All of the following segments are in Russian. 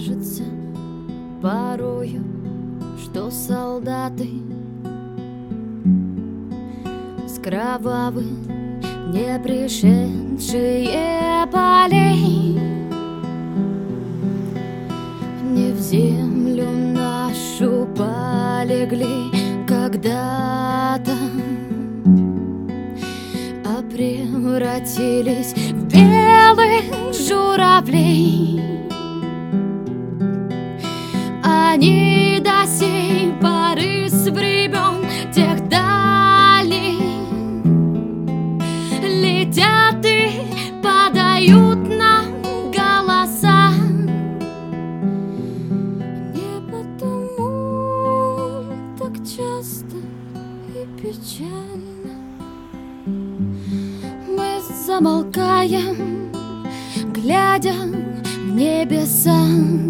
кажется порою, что солдаты с кровавых не пришедшие полей не в землю нашу полегли когда-то, а превратились в белых журавлей. Они до сей поры с времен тех дальних летят и подают нам голоса. Не потому так часто и печально мы замолкаем, глядя в небеса.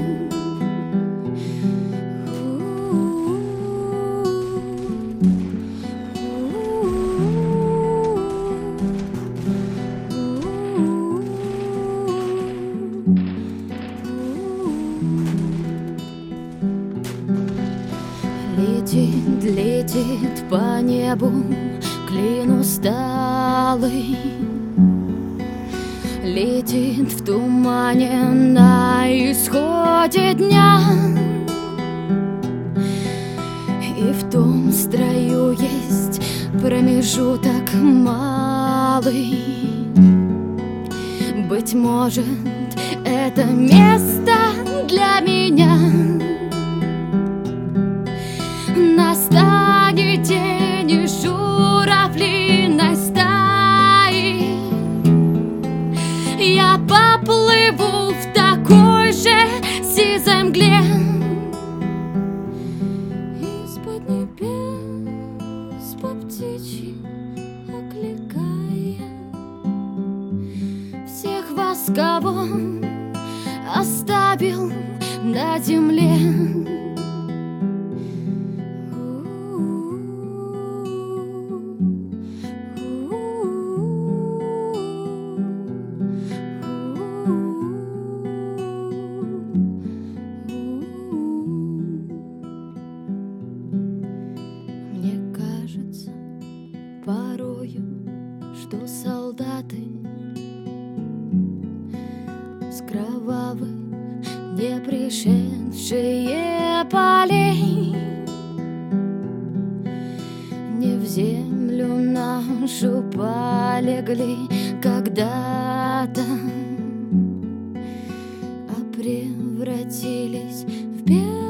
Летит, летит по небу клин усталый, летит в тумане на исходе дня. И в том строю есть промежуток малый. Быть может, это место для меня. Настанет день и журавлиной стаи я поплыву в такой же сизой мгле. Из-под небес по птичьи окликая всех вас, кого оставил на земле. Мне кажется порою, что солдаты с кровавых не пришедшие полей не в землю нашу полегли когда-то, а превратились в белых